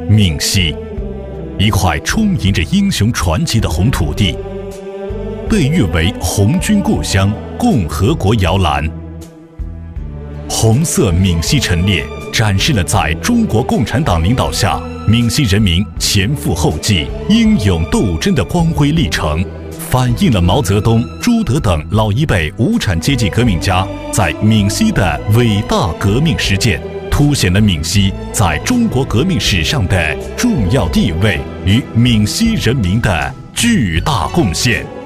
闽西，一块充盈着英雄传奇的红土地，被誉为红军故乡、共和国摇篮。红色闽西陈列展示了在中国共产党领导下，闽西人民前赴后继、英勇斗争的光辉历程，反映了毛泽东、朱德等老一辈无产阶级革命家在闽西的伟大革命实践，凸显了闽西在中国革命史上的重要地位与闽西人民的巨大贡献。